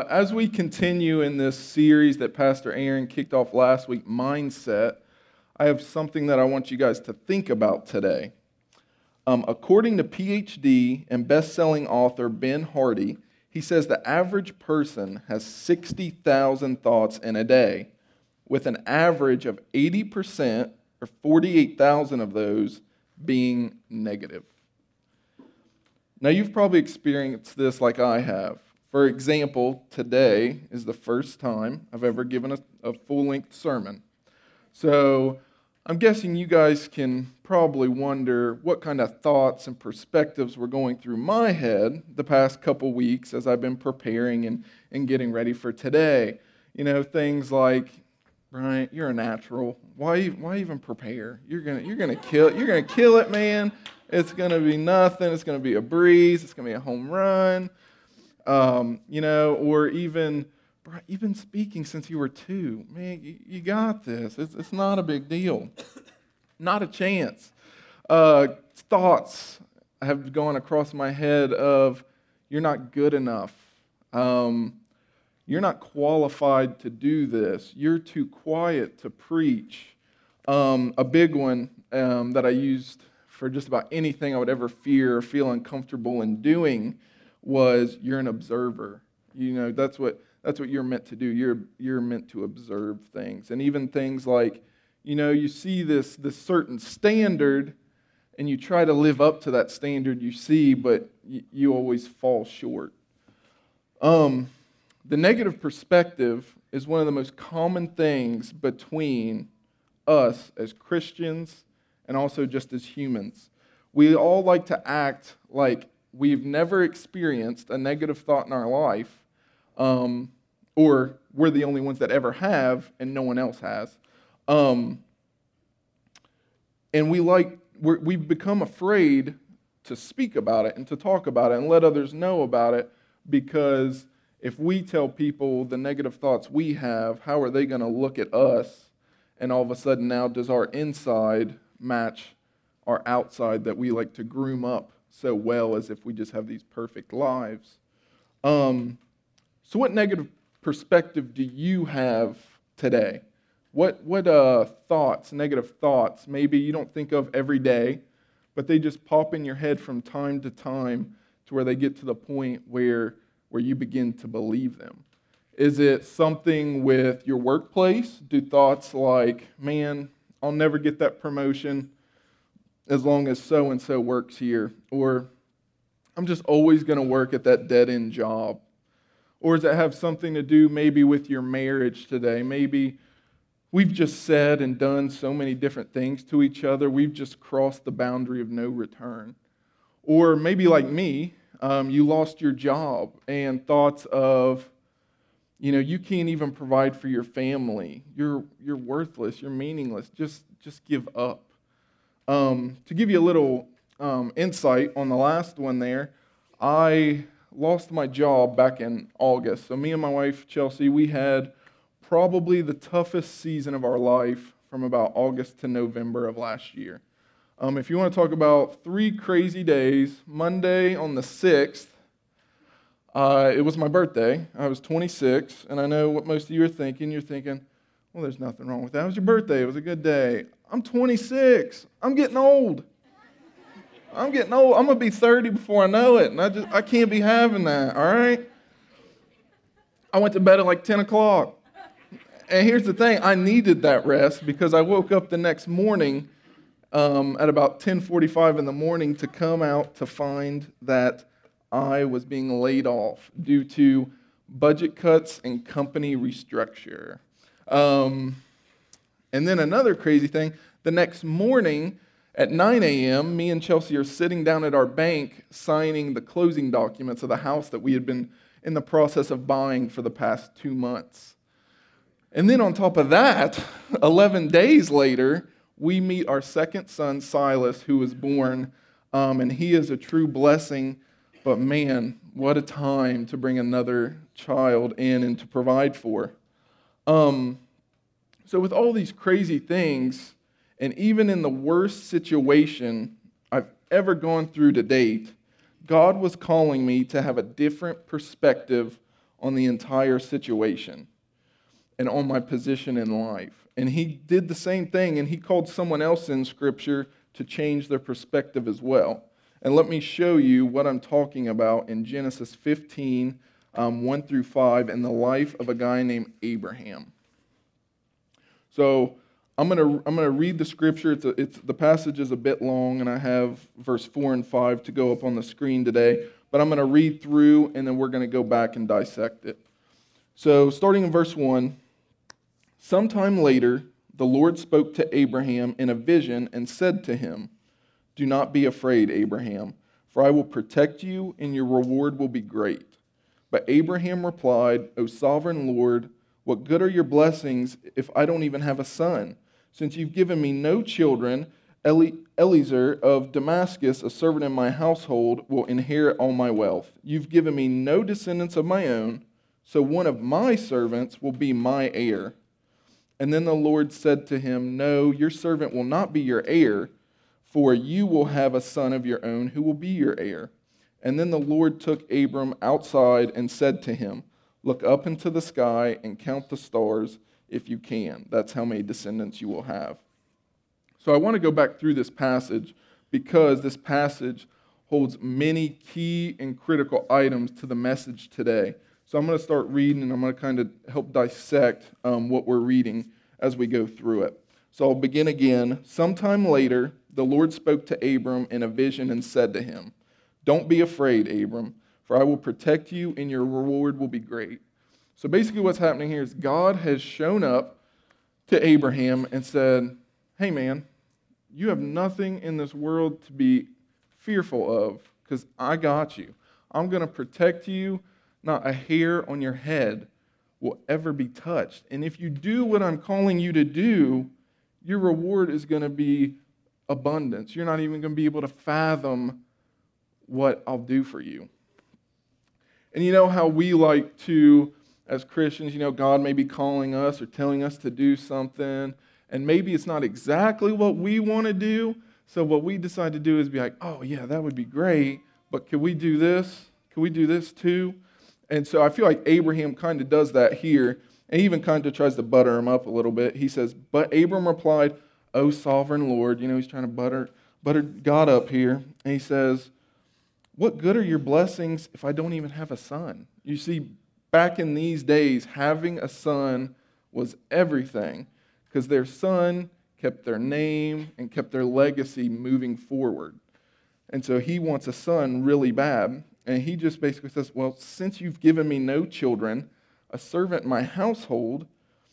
As we continue in this series that Pastor Aaron kicked off last week, Mindset, I have something that I want you guys to think about today. According to PhD and best-selling author Ben Hardy, he says the average person has 60,000 thoughts in a day, with an average of 80% or 48,000 of those being negative. Now, you've probably experienced this like I have. For example, today is the first time I've ever given a full-length sermon. So I'm guessing you guys can probably wonder what kind of thoughts and perspectives were going through my head the past couple weeks as I've been preparing and getting ready for today. You know, things like, Brian, you're a natural. Why even prepare? You're gonna kill it, man. It's gonna be nothing. It's gonna be a breeze. It's gonna be a home run. Or even you've been speaking since you were 2. Man, you got this. It's not a big deal. Not a chance. Thoughts have gone across my head of, you're not good enough. You're not qualified to do this. You're too quiet to preach. A big one that I used for just about anything I would ever fear or feel uncomfortable in doing was, you're an observer. You know, that's what you're meant to do. You're meant to observe things. And even things like, you see this certain standard and you try to live up to that standard you see, but you always fall short. The negative perspective is one of the most common things between us as Christians and also just as humans. We all like to act like we've never experienced a negative thought in our life, or we're the only ones that ever have and no one else has. And we've become afraid to speak about it and to talk about it and let others know about it, because if we tell people the negative thoughts we have, how are they going to look at us? And all of a sudden now, does our inside match our outside that we like to groom up so well, as if we just have these perfect lives? So what negative perspective do you have today? What thoughts, negative thoughts, maybe you don't think of every day, but they just pop in your head from time to time to where they get to the point where you begin to believe them? Is it something with your workplace? Do thoughts like, man, I'll never get that promotion as long as so-and-so works here, or I'm just always going to work at that dead-end job? Or does it have something to do maybe with your marriage today? Maybe we've just said and done so many different things to each other, we've just crossed the boundary of no return. Or maybe like me, you lost your job and thoughts of, you can't even provide for your family. You're worthless. You're meaningless. Just give up. To give you a little insight on the last one there, I lost my job back in August. So me and my wife, Chelsea, we had probably the toughest season of our life from about August to November of last year. If you want to talk about 3 crazy days, Monday on the 6th, it was my birthday. I was 26, and I know what most of you are thinking. You're thinking, well, there's nothing wrong with that. It was your birthday. It was a good day. I'm 26. I'm getting old. I'm going to be 30 before I know it, and I can't be having that, all right? I went to bed at like 10 o'clock. And here's the thing. I needed that rest because I woke up the next morning at about 10:45 in the morning to come out to find that I was being laid off due to budget cuts and company restructure. And then another crazy thing, the next morning at 9 a.m., me and Chelsea are sitting down at our bank signing the closing documents of the house that we had been in the process of buying for the past 2 months. And then on top of that, 11 days later, we meet our second son, Silas, who was born, and he is a true blessing. But man, what a time to bring another child in and to provide for. So with all these crazy things, and even in the worst situation I've ever gone through to date, God was calling me to have a different perspective on the entire situation and on my position in life. And he did the same thing, and he called someone else in Scripture to change their perspective as well. And let me show you what I'm talking about in Genesis 15, 1 through 5, in the life of a guy named Abraham. So I'm gonna read the scripture. The passage is a bit long, and I have verse 4 and 5 to go up on the screen today. But I'm gonna read through, and then we're gonna go back and dissect it. So starting in verse 1, sometime later, the Lord spoke to Abraham in a vision and said to him, "Do not be afraid, Abraham, for I will protect you, and your reward will be great." But Abraham replied, "O sovereign Lord, what good are your blessings if I don't even have a son? Since you've given me no children, Eliezer of Damascus, a servant in my household, will inherit all my wealth. You've given me no descendants of my own, so one of my servants will be my heir." And then the Lord said to him, "No, your servant will not be your heir, for you will have a son of your own who will be your heir." And then the Lord took Abram outside and said to him, "Look up into the sky and count the stars if you can. That's how many descendants you will have." So I want to go back through this passage because this passage holds many key and critical items to the message today. So I'm going to start reading, and I'm going to kind of help dissect what we're reading as we go through it. So I'll begin again. Sometime later, the Lord spoke to Abram in a vision and said to him, "Don't be afraid, Abram, for I will protect you, and your reward will be great." So basically what's happening here is God has shown up to Abraham and said, "Hey man, you have nothing in this world to be fearful of because I got you. I'm going to protect you. Not a hair on your head will ever be touched. And if you do what I'm calling you to do, your reward is going to be abundance. You're not even going to be able to fathom what I'll do for you." And you know how we like to, as Christians, God may be calling us or telling us to do something, and maybe it's not exactly what we want to do. So what we decide to do is be like, "Oh yeah, that would be great, but can we do this? Can we do this too?" And so I feel like Abraham kind of does that here, and even kind of tries to butter him up a little bit. He says, "But Abram replied, O sovereign Lord," he's trying to butter God up here, and he says, "What good are your blessings if I don't even have a son?" You see, back in these days, having a son was everything, because their son kept their name and kept their legacy moving forward. And so he wants a son really bad. And he just basically says, "Well, since you've given me no children, a servant in my household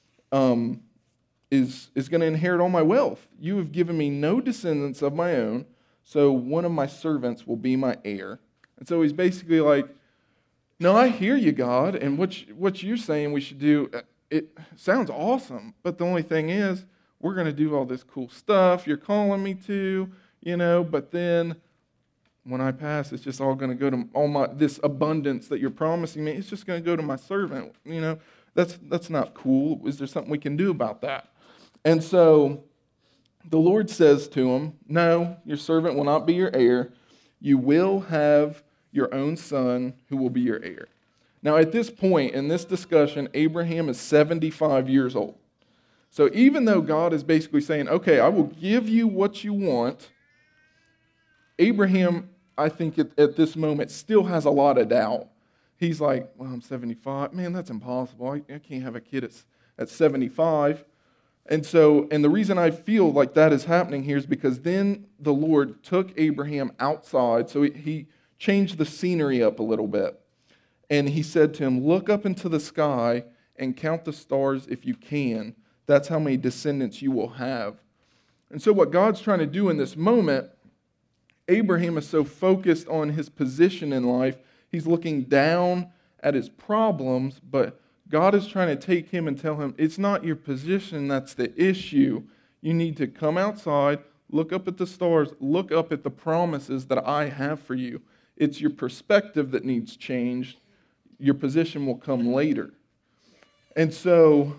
is going to inherit all my wealth. You have given me no descendants of my own, so one of my servants will be my heir." And so he's basically like, "No, I hear you, God, and what you're saying we should do, it sounds awesome, but the only thing is, we're going to do all this cool stuff you're calling me to, but then when I pass, it's just all going to go to this abundance that you're promising me. It's just going to go to my servant. That's not cool. Is there something we can do about that?" And so the Lord says to him, "No, your servant will not be your heir. You will have your own son who will be your heir." Now, at this point in this discussion, Abraham is 75 years old. So even though God is basically saying, "Okay, I will give you what you want," Abraham, I think at this moment, still has a lot of doubt. He's like, "Well, I'm 75. Man, that's impossible. I can't have a kid at 75. And the reason I feel like that is happening here is because then the Lord took Abraham outside. So he changed the scenery up a little bit. And he said to him, "Look up into the sky and count the stars if you can. That's how many descendants you will have." And so what God's trying to do in this moment, Abraham is so focused on his position in life, he's looking down at his problems, but God is trying to take him and tell him, it's not your position that's the issue. You need to come outside, look up at the stars, look up at the promises that I have for you. It's your perspective that needs changed. Your position will come later. And so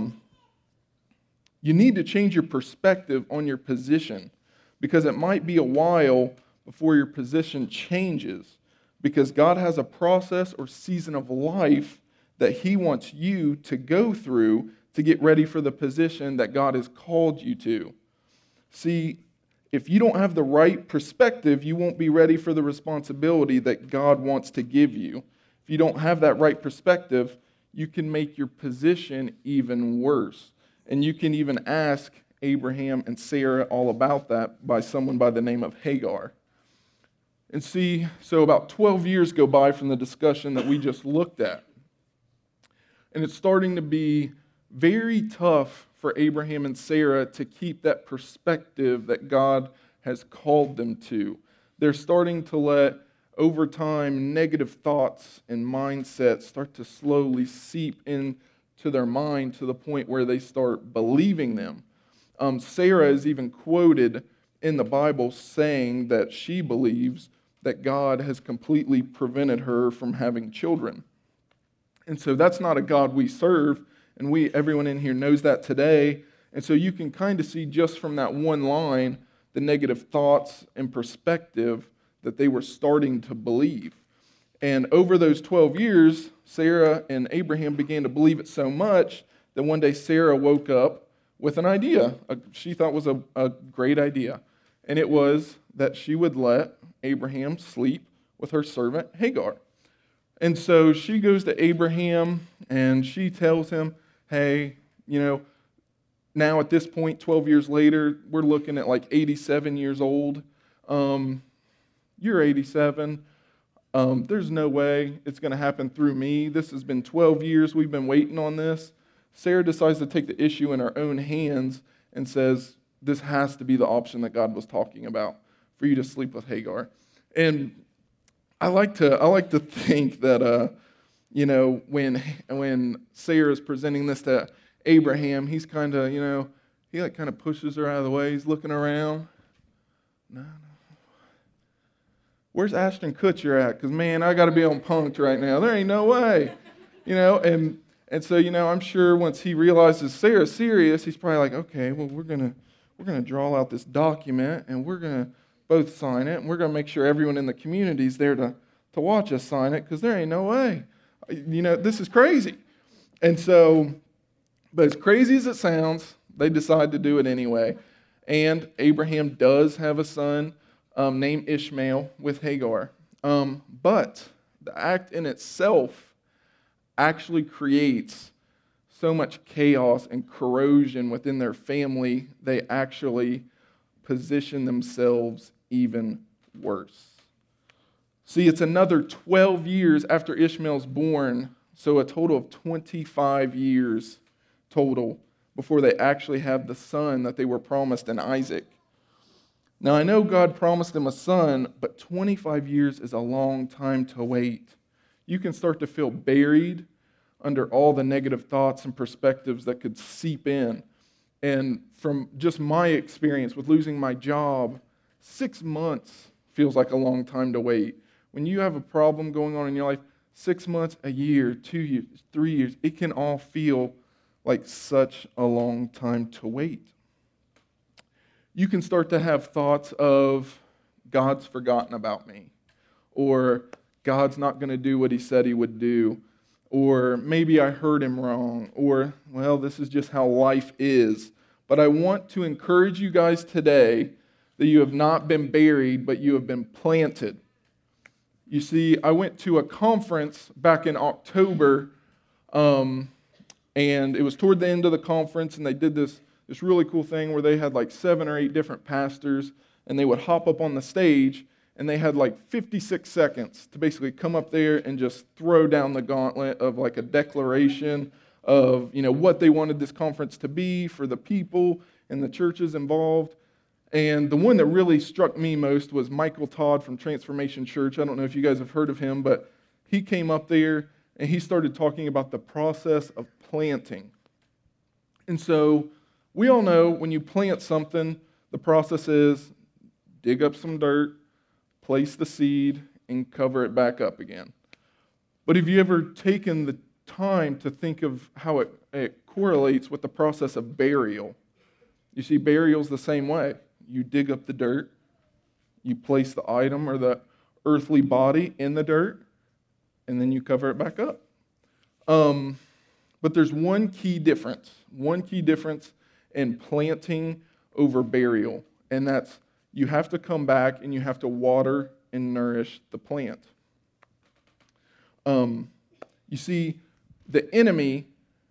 you need to change your perspective on your position, because it might be a while before your position changes, because God has a process or season of life that he wants you to go through to get ready for the position that God has called you to. See, if you don't have the right perspective, you won't be ready for the responsibility that God wants to give you. If you don't have that right perspective, you can make your position even worse. And you can even ask Abraham and Sarah all about that by someone by the name of Hagar. And see, so about 12 years go by from the discussion that we just looked at. And it's starting to be very tough for Abraham and Sarah to keep that perspective that God has called them to. They're starting to let, over time, negative thoughts and mindsets start to slowly seep into their mind to the point where they start believing them. Sarah is even quoted in the Bible saying that she believes that God has completely prevented her from having children. And so that's not a God we serve, and everyone in here knows that today. And so you can kind of see just from that one line the negative thoughts and perspective that they were starting to believe. And over those 12 years, Sarah and Abraham began to believe it so much that one day Sarah woke up with an idea she thought was a great idea. And it was that she would let Abraham sleep with her servant Hagar. And so she goes to Abraham and she tells him, hey, now at this point, 12 years later, we're looking at like 87 years old. You're 87. There's no way it's going to happen through me. This has been 12 years. We've been waiting on this. Sarah decides to take the issue in her own hands and says, this has to be the option that God was talking about, for you to sleep with Hagar. And I like to think that, when Sarah is presenting this to Abraham, he's kind of, he kind of pushes her out of the way. He's looking around. No. Where's Ashton Kutcher at? Because, man, I got to be on Punk'd right now. There ain't no way. And so, I'm sure once he realizes Sarah's serious, he's probably like, okay, well, we're gonna draw out this document, and we're going to both sign it, and we're going to make sure everyone in the community is there to watch us sign it, because there ain't no way. This is crazy. And so, but as crazy as it sounds, they decide to do it anyway. And Abraham does have a son named Ishmael with Hagar. But the act in itself actually creates so much chaos and corrosion within their family, they actually position themselves even worse. See, it's another 12 years after Ishmael's born, so a total of 25 years total before they actually have the son that they were promised in Isaac. Now, I know God promised them a son, but 25 years is a long time to wait. You can start to feel buried under all the negative thoughts and perspectives that could seep in. And from just my experience with losing my job, 6 months feels like a long time to wait. When you have a problem going on in your life, 6 months, a year, 2 years, 3 years, it can all feel like such a long time to wait. You can start to have thoughts of, God's forgotten about me, or God's not going to do what he said he would do, or maybe I heard him wrong, or, well, this is just how life is. But I want to encourage you guys today that you have not been buried, but you have been planted. You see, I went to a conference back in October, and it was toward the end of the conference, and they did this really cool thing where they had like 7 or 8 different pastors, and they would hop up on the stage, and they had like 56 seconds to basically come up there and just throw down the gauntlet of like a declaration of, what they wanted this conference to be for the people and the churches involved. And the one that really struck me most was Michael Todd from Transformation Church. I don't know if you guys have heard of him, but he came up there and he started talking about the process of planting. And so we all know when you plant something, the process is dig up some dirt, place the seed, and cover it back up again. But have you ever taken the time to think of how it correlates with the process of burial? You see, burial's the same way. You dig up the dirt, you place the item or the earthly body in the dirt, and then you cover it back up. But there's one key difference in planting over burial, and that's you have to come back and you have to water and nourish the plant. You see, the enemy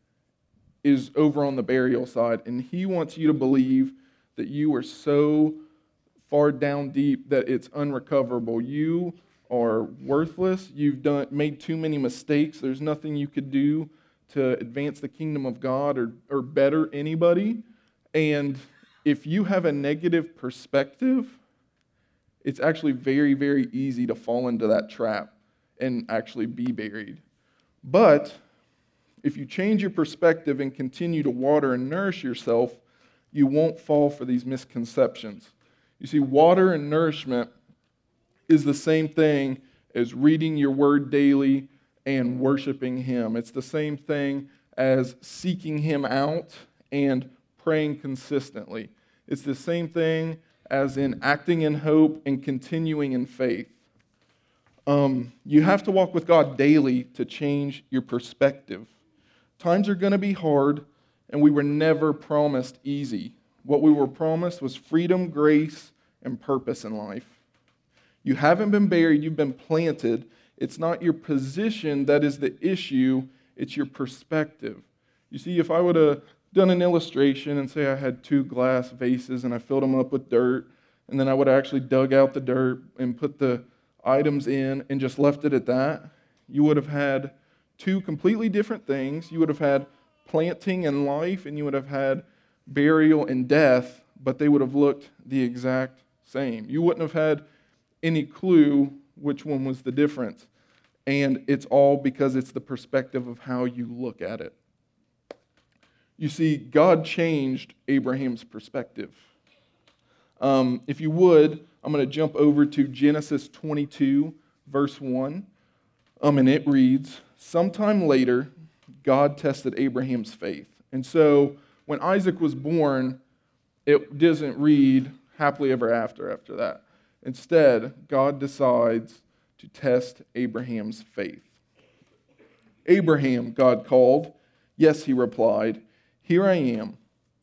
is over on the burial side, and he wants you to believe that you are so far down deep that it's unrecoverable. You are worthless. You've made too many mistakes. There's nothing you could do to advance the kingdom of God or better anybody. And if you have a negative perspective, it's actually very, very easy to fall into that trap and actually be buried. But if you change your perspective and continue to water and nourish yourself, you won't fall for these misconceptions. You see, water and nourishment is the same thing as reading your word daily and worshiping Him. It's the same thing as seeking Him out and praying consistently. It's the same thing as in acting in hope and continuing in faith. You have to walk with God daily to change your perspective. Times are going to be hard, and we were never promised easy. What we were promised was freedom, grace, and purpose in life. You haven't been buried, you've been planted. It's not your position that is the issue, it's your perspective. You see, if I would have done an illustration and say I had 2 glass vases and I filled them up with dirt, and then I would have actually dug out the dirt and put the items in and just left it at that, you would have had 2 completely different things. You would have had planting and life, and you would have had burial and death, but they would have looked the exact same. You wouldn't have had any clue which one was the difference. And it's all because it's the perspective of how you look at it. You see, God changed Abraham's perspective. If you would, I'm going to jump over to Genesis 22, verse 1. And it reads, "Sometime later, God tested Abraham's faith." And so when Isaac was born, it doesn't read happily ever after that. Instead, God decides to test Abraham's faith. "Abraham," God called. "Yes," he replied, "here I am."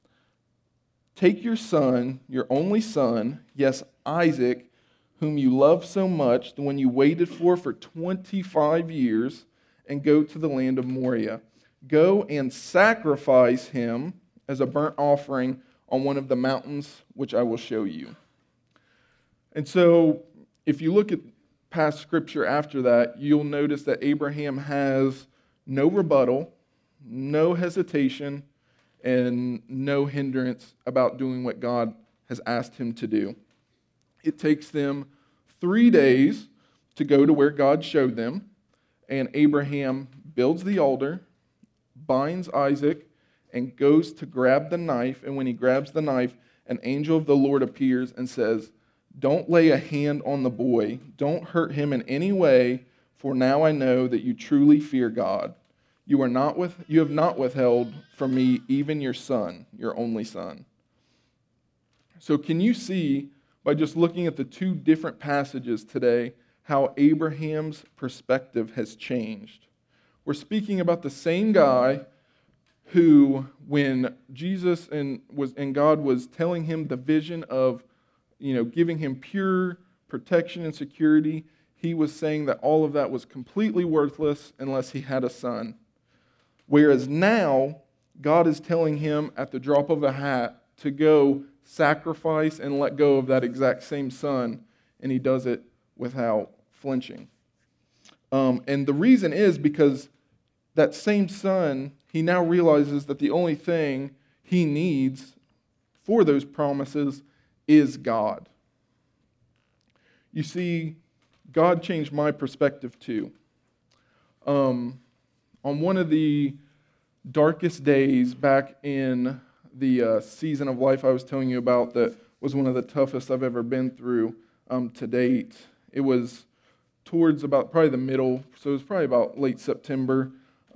"Take your son, your only son, yes, Isaac, whom you love so much, the one you waited for 25 years, and go to the land of Moriah. Go and sacrifice him as a burnt offering on one of the mountains which I will show you." And so, if you look at past scripture after that, you'll notice that Abraham has no rebuttal, no hesitation, and no hindrance about doing what God has asked him to do. It takes them 3 days to go to where God showed them, and Abraham builds the altar, binds Isaac, and goes to grab the knife. And when he grabs the knife, an angel of the Lord appears and says, "Don't lay a hand on the boy. Don't hurt him in any way, for now I know that you truly fear God. You have not withheld from me even your son, your only son." So can you see, by just looking at the 2 different passages today, how Abraham's perspective has changed? We're speaking about the same guy who, when Jesus and God was telling him the vision of, giving him pure protection and security, he was saying that all of that was completely worthless unless he had a son. Whereas now, God is telling him at the drop of a hat to go sacrifice and let go of that exact same son, and he does it without flinching. And the reason is because that same son, he now realizes that the only thing he needs for those promises is God. You see, God changed my perspective too. On one of the darkest days back in the season of life I was telling you about that was one of the toughest I've ever been through to date, it was towards about probably the middle, so it was probably about late September.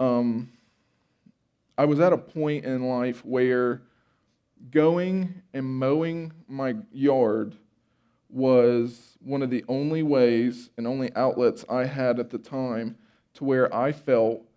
I was at a point in life where going and mowing my yard was one of the only ways and only outlets I had at the time to where I felt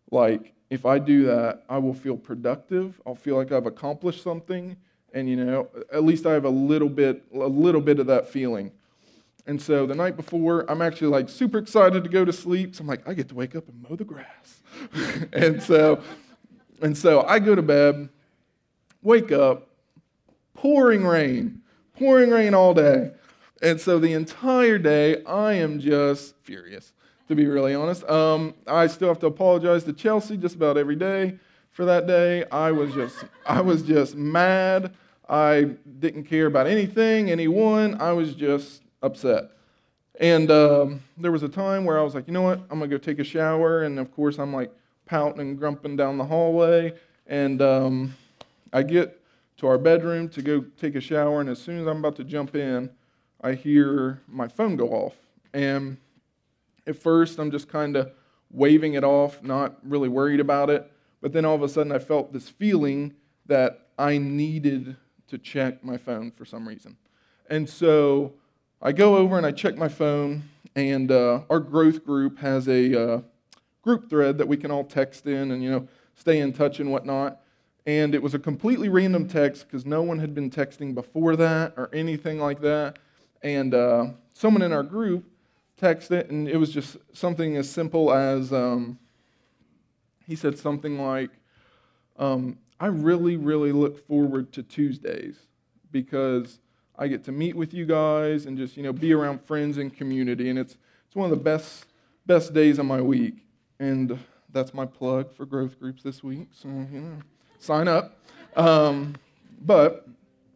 Like, if I do that, I will feel productive. I'll feel like I've accomplished something, and at least I have a little bit of that feeling. And so the night before, I'm actually like super excited to go to sleep. So I'm like, I get to wake up and mow the grass. and so I go to bed, wake up, pouring rain all day. And so the entire day, I am just furious, to be really honest. I still have to apologize to Chelsea just about every day for that day. I was just mad. I didn't care about anything, anyone. I was just upset. And there was a time where I was like, you know what? I'm going to go take a shower. And of course, I'm like pouting and grumping down the hallway. And I get to our bedroom to go take a shower. And as soon as I'm about to jump in, I hear my phone go off. And at first, I'm just kind of waving it off, not really worried about it. But then all of a sudden, I felt this feeling that I needed to check my phone for some reason. And so I go over and I check my phone, and our growth group has a group thread that we can all text in and, stay in touch and whatnot. And it was a completely random text because no one had been texting before that or anything like that. And someone in our group texted, and it was just something as simple as he said something like, I really, really look forward to Tuesdays because I get to meet with you guys and just, be around friends and community. And it's one of the best days of my week. And that's my plug for growth groups this week. So, sign up. But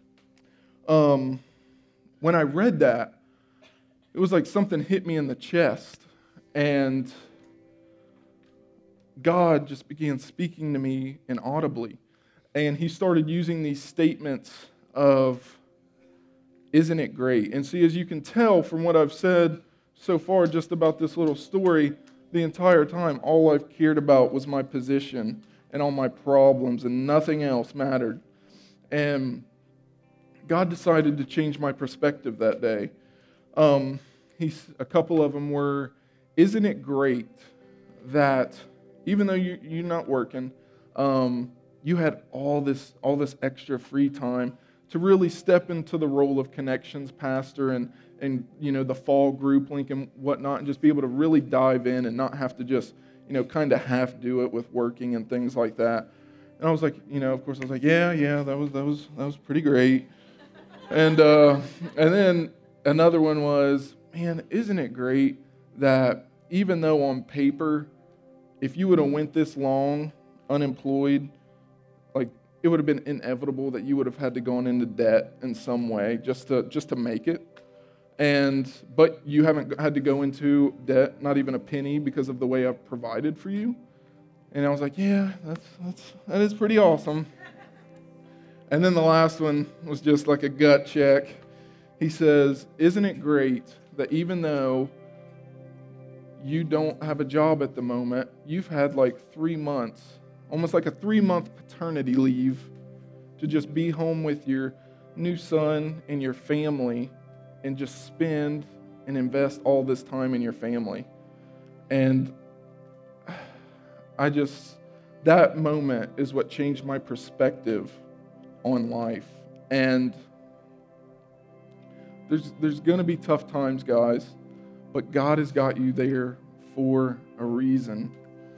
when I read that, it was like something hit me in the chest. And God just began speaking to me inaudibly. And he started using these statements of, isn't it great? And see, as you can tell from what I've said so far just about this little story, the entire time, all I've cared about was my position and all my problems, and nothing else mattered. And God decided to change my perspective that day. A couple of them were, isn't it great that even though you're not working, you had all this extra free time to really step into the role of connections pastor and the fall group link and whatnot, and just be able to really dive in and not have to just kind of half do it with working and things like that. And I was like, of course I was like, yeah, that was pretty great. And then another one was, man, isn't it great that even though on paper, if you would have went this long unemployed, like it would have been inevitable that you would have had to gone into debt in some way just to make it. But you haven't had to go into debt, not even a penny, because of the way I've provided for you. And I was like, yeah, that is pretty awesome. And then the last one was just like a gut check. He says, isn't it great that even though you don't have a job at the moment, you've had like 3 months, almost like a 3-month paternity leave, to just be home with your new son and your family and just spend and invest all this time in your family. And that moment is what changed my perspective on life. And there's going to be tough times, guys, but God has got you there for a reason.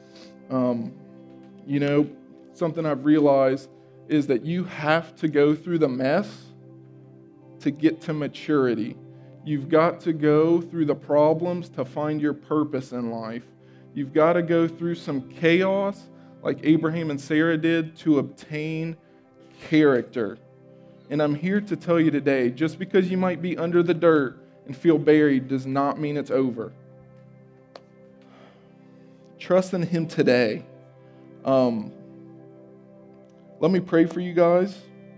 Something I've realized is that you have to go through the mess to get to maturity. You've got to go through the problems to find your purpose in life. You've got to go through some chaos like Abraham and Sarah did to obtain character. And I'm here to tell you today, just because you might be under the dirt and feel buried does not mean it's over. Trust in Him today. Let me pray for you guys.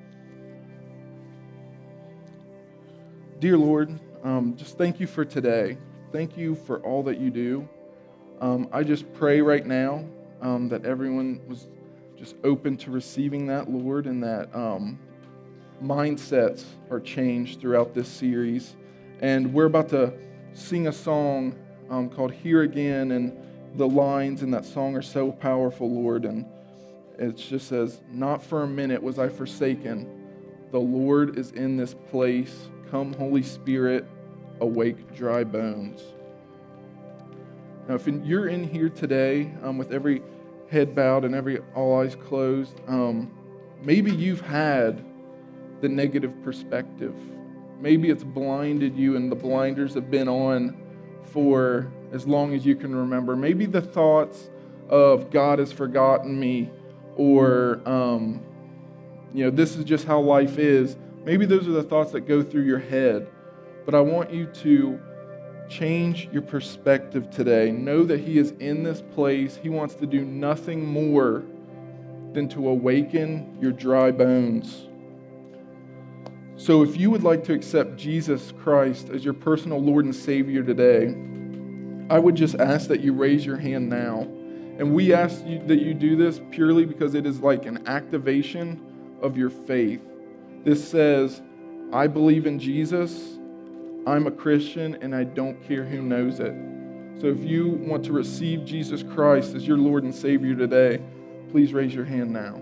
Dear Lord, just thank you for today. Thank you for all that you do. I just pray right now that everyone was just open to receiving that, Lord, and that mindsets are changed throughout this series. And we're about to sing a song called Here Again, and the lines in that song are so powerful, Lord, and it just says, "Not for a minute was I forsaken. The Lord is in this place. Come, Holy Spirit, awake dry bones." Now, if you're in here today with every head bowed and all eyes closed, maybe you've had the negative perspective. Maybe it's blinded you and the blinders have been on for as long as you can remember. Maybe the thoughts of God has forgotten me, or this is just how life is. Maybe those are the thoughts that go through your head. But I want you to change your perspective today. Know that He is in this place. He wants to do nothing more than to awaken your dry bones. So if you would like to accept Jesus Christ as your personal Lord and Savior today, I would just ask that you raise your hand now. And we ask that you do this purely because it is like an activation of your faith. This says, I believe in Jesus, I'm a Christian, and I don't care who knows it. So if you want to receive Jesus Christ as your Lord and Savior today, please raise your hand now.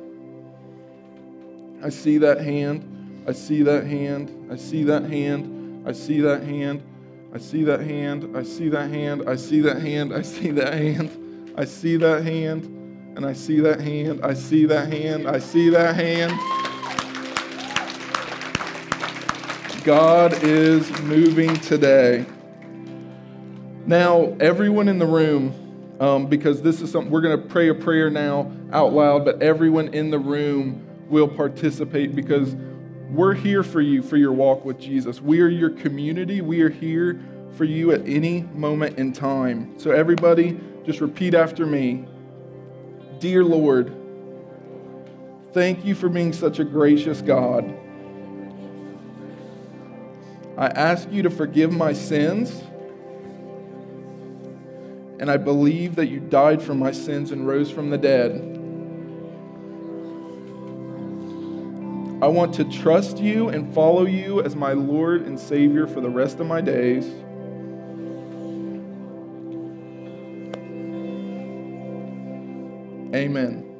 I see that hand. I see that hand. I see that hand. I see that hand. I see that hand. I see that hand. I see that hand. I see that hand. I see that hand. And I see that hand. I see that hand. I see that hand. God is moving today. Now, everyone in the room, because this is something, we're going to pray a prayer now out loud, but everyone in the room will participate because we're here for you for your walk with Jesus. We are your community. We are here for you at any moment in time. So everybody, just repeat after me. Dear Lord, thank you for being such a gracious God. I ask you to forgive my sins, and I believe that you died for my sins and rose from the dead. I want to trust you and follow you as my Lord and Savior for the rest of my days. Amen.